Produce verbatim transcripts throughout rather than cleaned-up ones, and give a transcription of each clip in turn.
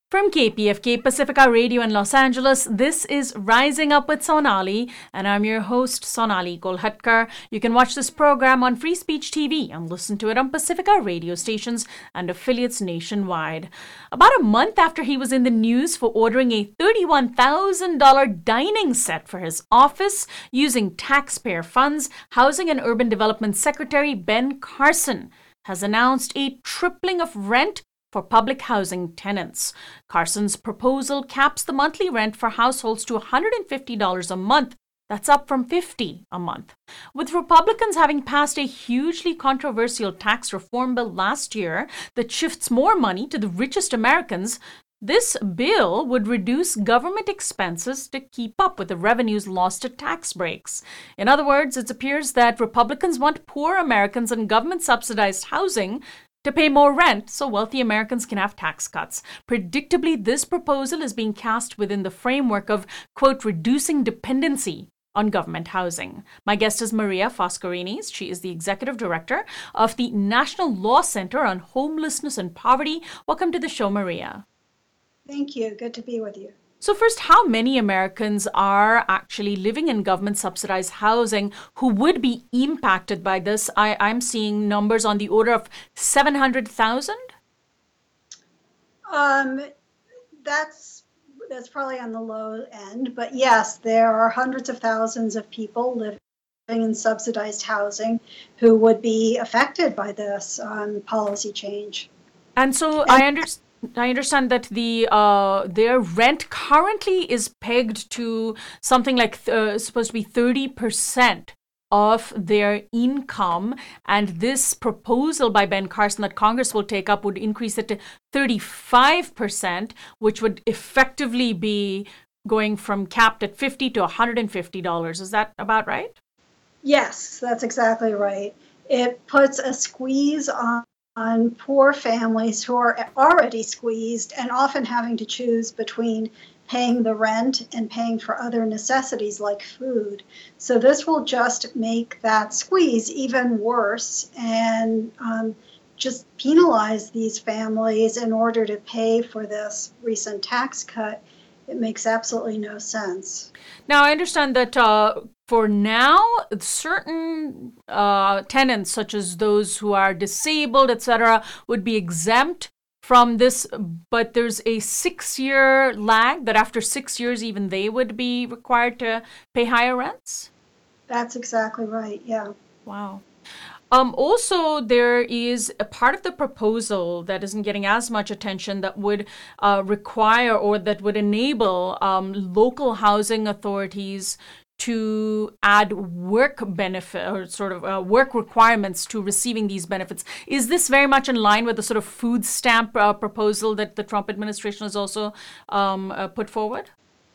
From K P F K Pacifica Radio in Los Angeles, this is Rising Up with Sonali, and I'm your host, Sonali Kolhatkar. You can watch this program on Free Speech T V and listen to it on Pacifica radio stations and affiliates nationwide. About a month after he was in the news for ordering a thirty-one thousand dollars dining set for his office using taxpayer funds, Housing and Urban Development Secretary Ben Carson has announced a tripling of rent for public housing tenants. Carson's proposal caps the monthly rent for households to one hundred fifty dollars a month. That's up from fifty dollars a month. With Republicans having passed a hugely controversial tax reform bill last year that shifts more money to the richest Americans, this bill would reduce government expenses to keep up with the revenues lost to tax breaks. In other words, it appears that Republicans want poor Americans and government-subsidized housing to pay more rent so wealthy Americans can have tax cuts. Predictably, this proposal is being cast within the framework of, quote, reducing dependency on government housing. My guest is Maria Foscarinis. She is the executive director of the National Law Center on Homelessness and Poverty. Welcome to the show, Maria. Thank you. Good to be with you. So first, how many Americans are actually living in government-subsidized housing who would be impacted by this? I, I'm seeing numbers on the order of seven hundred thousand. Um, that's that's probably on the low end, but yes, there are hundreds of thousands of people living in subsidized housing who would be affected by this um, policy change. And so and- I understand. I understand that the uh, their rent currently is pegged to something like th- uh, supposed to be thirty percent of their income, and this proposal by Ben Carson that Congress will take up would increase it to thirty-five percent, which would effectively be going from capped at fifty dollars to one hundred fifty dollars. Is that about right? Yes, that's exactly right. It puts a squeeze on on poor families who are already squeezed and often having to choose between paying the rent and paying for other necessities like food. So this will just make that squeeze even worse and um, just penalize these families in order to pay for this recent tax cut. It makes absolutely no sense. Now, I understand that uh, for now, certain uh, tenants, such as those who are disabled, et cetera, would be exempt from this, but there's a six-year lag that after six years, even they would be required to pay higher rents? That's exactly right, yeah. Wow. Um, also, there is a part of the proposal that isn't getting as much attention that would uh, require or that would enable um, local housing authorities to add work benefit or sort of uh, work requirements to receiving these benefits. Is this very much in line with the sort of food stamp uh, proposal that the Trump administration has also um, uh, put forward?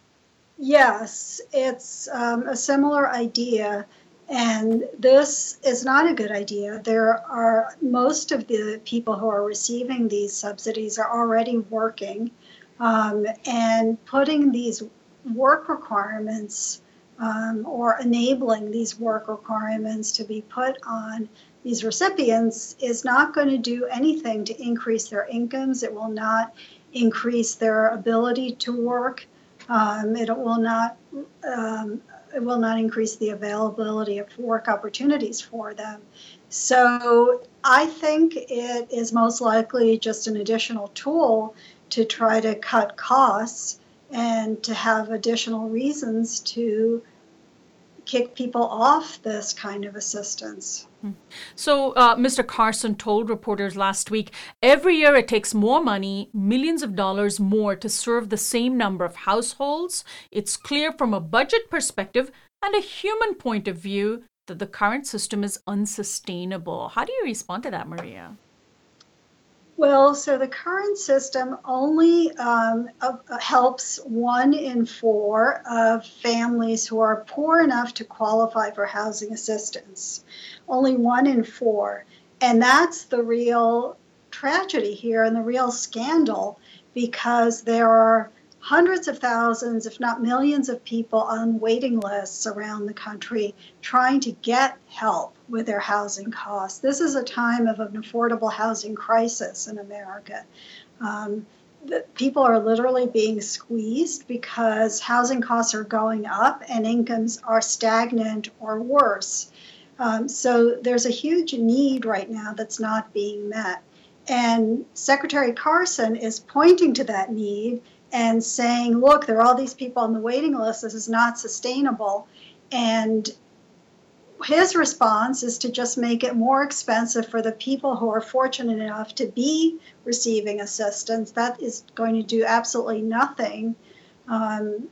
Yes, it's um, a similar idea. And this is not a good idea. There are most of the people who are receiving these subsidies are already working, um, and putting these work requirements um, or enabling these work requirements to be put on these recipients is not going to do anything to increase their incomes. It will not increase their ability to work. Um, it will not um, it will not increase the availability of work opportunities for them. So I think it is most likely just an additional tool to try to cut costs and to have additional reasons to kick people off this kind of assistance. So uh, Mister Carson told reporters last week, every year it takes more money, millions of dollars more to serve the same number of households. It's clear from a budget perspective and a human point of view that the current system is unsustainable. How do you respond to that, Maria? Well, so the current system only um, uh, helps one in four of families who are poor enough to qualify for housing assistance. Only one in four. And that's the real tragedy here and the real scandal, because there are hundreds of thousands, if not millions of people on waiting lists around the country trying to get help with their housing costs. This is a time of an affordable housing crisis in America. Um, the people are literally being squeezed because housing costs are going up and incomes are stagnant or worse. Um, so there's a huge need right now that's not being met. And Secretary Carson is pointing to that need and saying, look, there are all these people on the waiting list. This is not sustainable. And his response is to just make it more expensive for the people who are fortunate enough to be receiving assistance. That is going to do absolutely nothing um,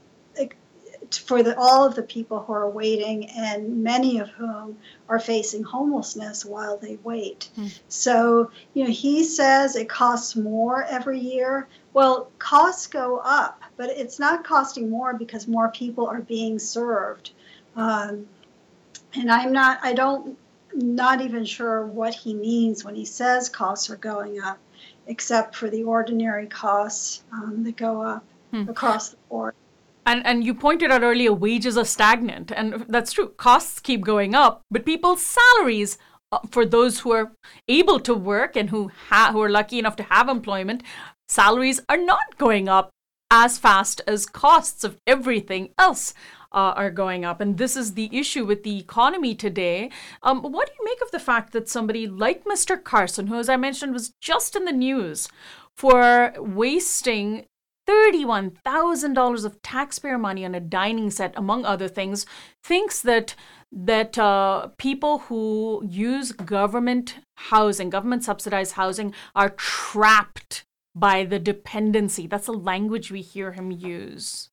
for the, all of the people who are waiting, and many of whom are facing homelessness while they wait. Mm. So, you know, he says it costs more every year. Well, costs go up, but it's not costing more because more people are being served. Um, and I'm not, I don't, not even sure what he means when he says costs are going up, except for the ordinary costs um, that go up hmm. across the board. And and you pointed out earlier, wages are stagnant, and that's true. Costs keep going up, but people's salaries, uh, for those who are able to work and who ha- who are lucky enough to have employment, salaries are not going up as fast as costs of everything else uh, are going up. And this is the issue with the economy today. Um, what do you make of the fact that somebody like Mister Carson, who, as I mentioned, was just in the news for wasting thirty-one thousand dollars of taxpayer money on a dining set, among other things, thinks that that uh, people who use government housing, government subsidized housing, are trapped by the dependency? That's the language we hear him use.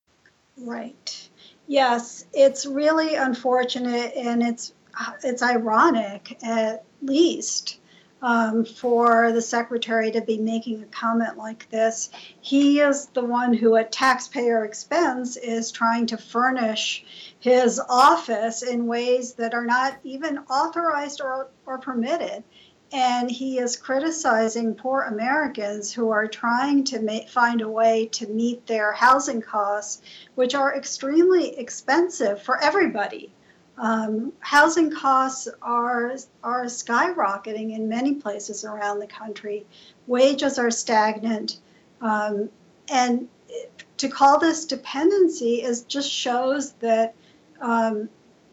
Right. Yes, it's really unfortunate, and it's it's ironic, at least. Um, for the secretary to be making a comment like this. He is the one who, at taxpayer expense, is trying to furnish his office in ways that are not even authorized or, or permitted. And he is criticizing poor Americans who are trying to make, find a way to meet their housing costs, which are extremely expensive for everybody. Um, housing costs are are skyrocketing in many places around the country. Wages are stagnant, um, and to call this dependency is just shows that um,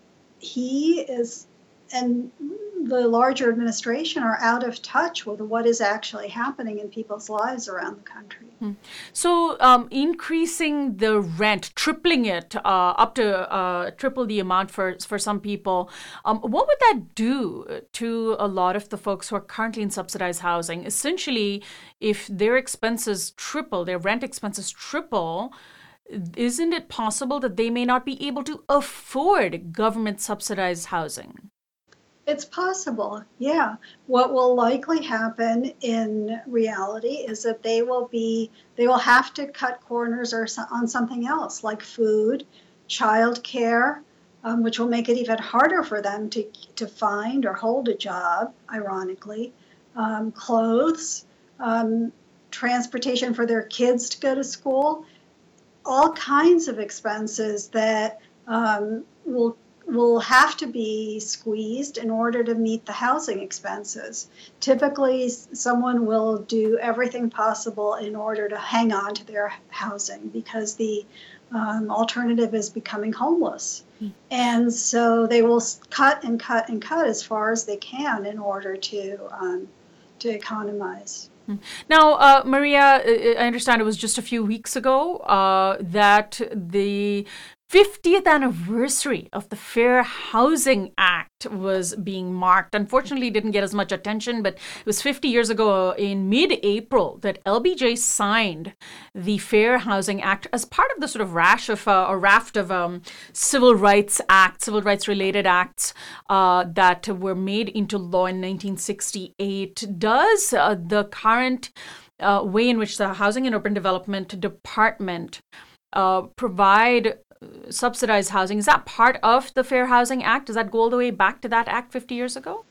he is and the larger administration are out of touch with what is actually happening in people's lives around the country. So um, increasing the rent, tripling it uh, up to uh, triple the amount for, for some people, um, what would that do to a lot of the folks who are currently in subsidized housing? Essentially, if their expenses triple, their rent expenses triple, isn't it possible that they may not be able to afford government subsidized housing? It's possible, yeah. What will likely happen in reality is that they will be, they will have to cut corners or so, on something else, like food, childcare, um, which will make it even harder for them to to find or hold a job, ironically, um, clothes, um, transportation for their kids to go to school, all kinds of expenses that um, will will have to be squeezed in order to meet the housing expenses. Typically, someone will do everything possible in order to hang on to their housing because the um, alternative is becoming homeless. Mm. And so they will cut and cut and cut as far as they can in order to um, to economize. Now, uh, Maria, I understand it was just a few weeks ago uh, that the fiftieth anniversary of the Fair Housing Act was being marked. Unfortunately, it didn't get as much attention, but it was fifty years ago in mid-April that L B J signed the Fair Housing Act as part of the sort of rash of uh, or raft of um, civil rights acts, civil rights related acts uh, that were made into law in nineteen sixty-eight. Does uh, the current uh, way in which the Housing and Urban Development Department uh, provide subsidized housing, is that part of the Fair Housing Act? Does that go all the way back to that act fifty years ago?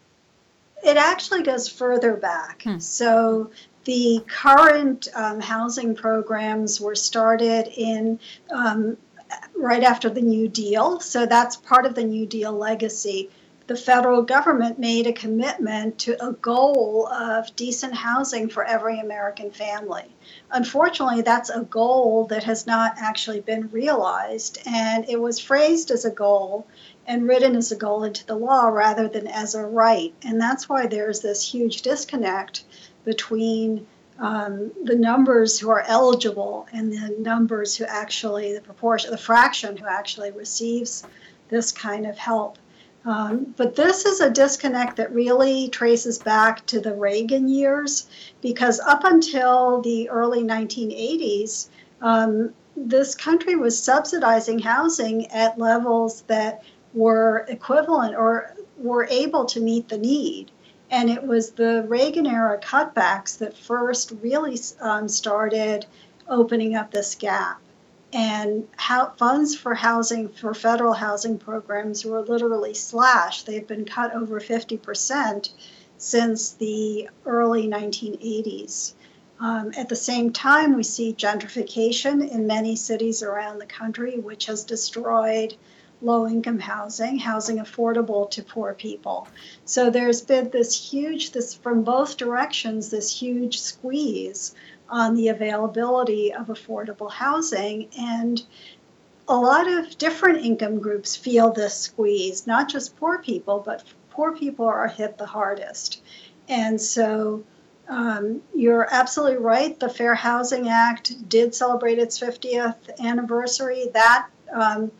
It actually goes further back. Hmm. So the current um, housing programs were started in um, right after the New Deal. So that's part of the New Deal legacy. The federal government made a commitment to a goal of decent housing for every American family. unfortunately, that's a goal that has not actually been realized. And it was phrased as a goal and written as a goal into the law rather than as a right. And that's why there's this huge disconnect between um, the numbers who are eligible and the numbers who actually, the proportion, the fraction who actually receives this kind of help. Um, but this is a disconnect that really traces back to the Reagan years, because up until the early nineteen eighties, um, this country was subsidizing housing at levels that were equivalent or were able to meet the need. And it was the Reagan era cutbacks that first really um, started opening up this gap. And how funds for housing, for federal housing programs were literally slashed. They've been cut over fifty percent since the early nineteen eighties. Um, at the same time, we see gentrification in many cities around the country, which has destroyed low-income housing, housing affordable to poor people. So there's been this huge, this from both directions, this huge squeeze on the availability of affordable housing. And a lot of different income groups feel this squeeze, not just poor people, but poor people are hit the hardest. And so um, you're absolutely right. The Fair Housing Act did celebrate its fiftieth anniversary. That um,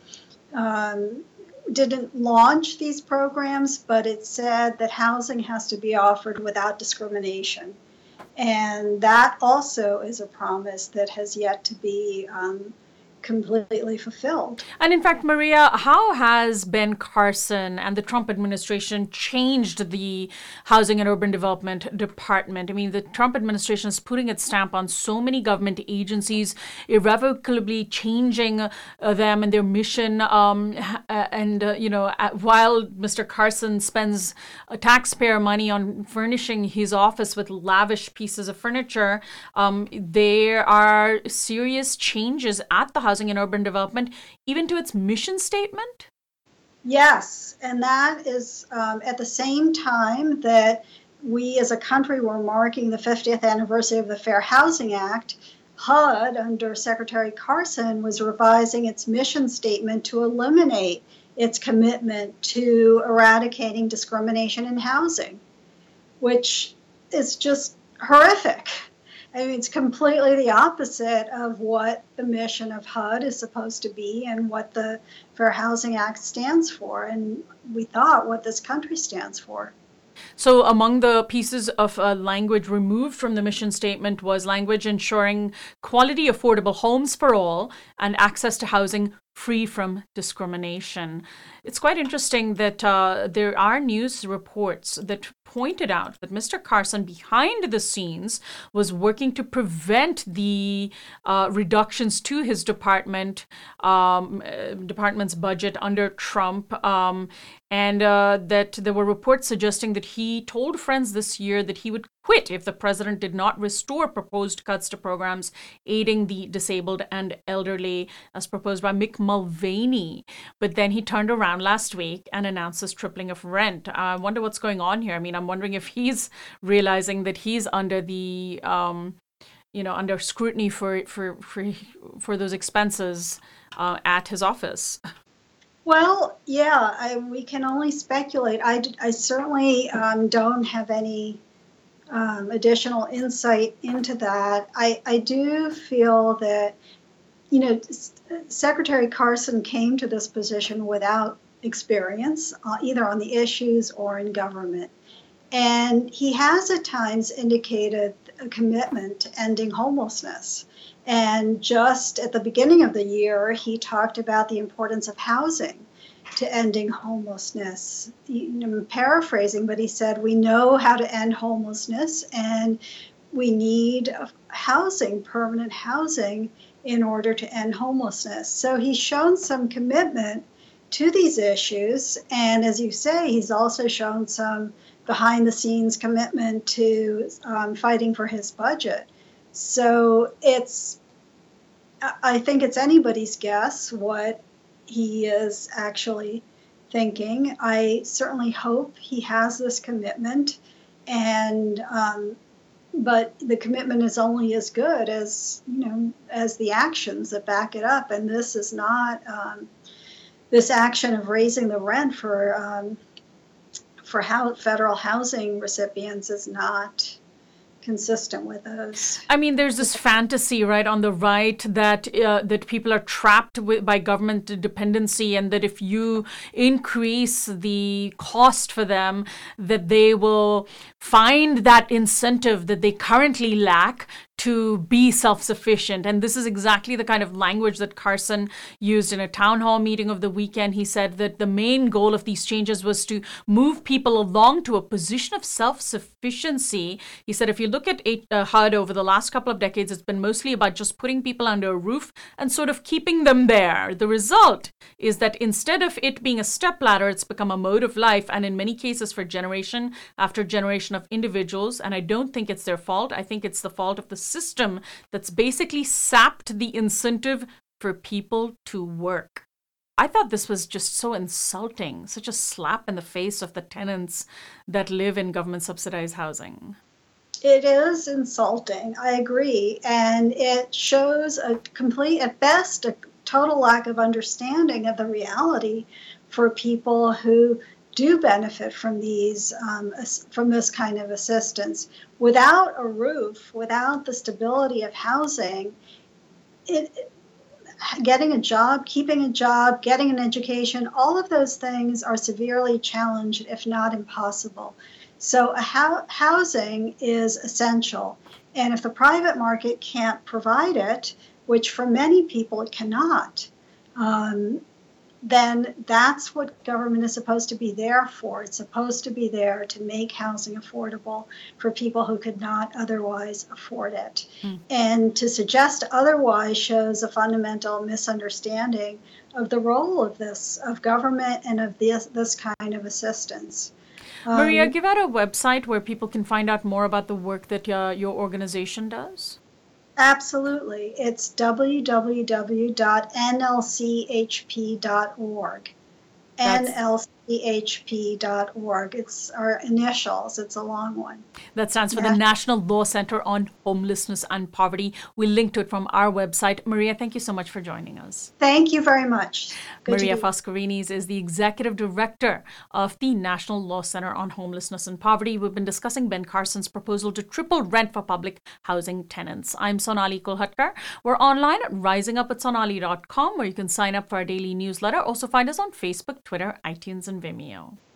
um, didn't launch these programs, but it said that housing has to be offered without discrimination. And that also is a promise that has yet to be um, completely fulfilled. And in fact, Maria, how has Ben Carson and the Trump administration changed the Housing and Urban Development Department? I mean, the Trump administration is putting its stamp on so many government agencies, irrevocably changing uh, them and their mission. Um, and, uh, you know, while Mister Carson spends uh, taxpayer money on furnishing his office with lavish pieces of furniture, um, there are serious changes at the Housing and Urban Development, even to its mission statement? Yes, and that is um, at the same time that we as a country were marking the fiftieth anniversary of the Fair Housing Act. H U D, under Secretary Carson, was revising its mission statement to eliminate its commitment to eradicating discrimination in housing, which is just horrific. I mean, it's completely the opposite of what the mission of H U D is supposed to be and what the Fair Housing Act stands for, and we thought what this country stands for. So among the pieces of uh, language removed from the mission statement was language ensuring quality, affordable homes for all and access to housing free from discrimination. It's quite interesting that uh, there are news reports that pointed out that Mister Carson, behind the scenes, was working to prevent the uh, reductions to his department, um, uh, department's budget under Trump, um, and uh, that there were reports suggesting that he told friends this year that he would quit if the president did not restore proposed cuts to programs aiding the disabled and elderly, as proposed by Mick Mulvaney. But then he turned around last week and announced this tripling of rent. I wonder what's going on here. I mean, I'm wondering if he's realizing that he's under the, um, you know, under scrutiny for for for, for those expenses uh, at his office. Well, yeah, I, we can only speculate. I, I certainly um, don't have any um, additional insight into that. I, I do feel that, you know, Secretary Carson came to this position without experience, uh, either on the issues or in government. And he has at times indicated a commitment to ending homelessness. And just at the beginning of the year, he talked about the importance of housing to ending homelessness. I'm paraphrasing, but he said, we know how to end homelessness and we need housing, permanent housing, in order to end homelessness. So he's shown some commitment to these issues. And as you say, he's also shown some behind the scenes commitment to um, fighting for his budget. So it's, I think it's anybody's guess what he is actually thinking. I certainly hope he has this commitment. And um, but the commitment is only as good as, you know, as the actions that back it up. And this is not um, this action of raising the rent for um, for how federal housing recipients is not consistent with those. I mean, there's this fantasy, right, on the right that uh, that people are trapped with, by government dependency, and that if you increase the cost for them, that they will find that incentive that they currently lack to be self-sufficient. And this is exactly the kind of language that Carson used in a town hall meeting of the weekend. He said that the main goal of these changes was to move people along to a position of self-sufficiency. He said, if you look at H U D over the last couple of decades, it's been mostly about just putting people under a roof and sort of keeping them there. The result is that instead of it being a stepladder, it's become a mode of life, and in many cases for generation after generation of individuals. And I don't think it's their fault. I think it's the fault of the system that's basically sapped the incentive for people to work. I thought this was just so insulting, such a slap in the face of the tenants that live in government subsidized housing. It is insulting, I agree. And it shows a complete, at best, a total lack of understanding of the reality for people who do benefit from these, um, from this kind of assistance. Without a roof, without the stability of housing, it, getting a job, keeping a job, getting an education, all of those things are severely challenged, if not impossible. So a ho- housing is essential. And if the private market can't provide it, which for many people it cannot, um, then that's what government is supposed to be there for. It's supposed to be there to make housing affordable for people who could not otherwise afford it. Mm. And to suggest otherwise shows a fundamental misunderstanding of the role of this, of government and of this, this kind of assistance. Maria, um, give out a website where people can find out more about the work that uh, your organization does. Absolutely. It's w w w dot n l c h p dot org. N L C H P dot org. It's our initials. It's a long one. That stands for yeah. the National Law Center on Homelessness and Poverty. We'll link to it from our website. Maria, thank you so much for joining us. Thank you very much. Good Maria Foscarinis is the Executive Director of the National Law Center on Homelessness and Poverty. We've been discussing Ben Carson's proposal to triple rent for public housing tenants. I'm Sonali Kolhatkar. We're online at rising up with sonali dot com, where you can sign up for our daily newsletter. Also find us on Facebook, Twitter, iTunes, and Vimeo.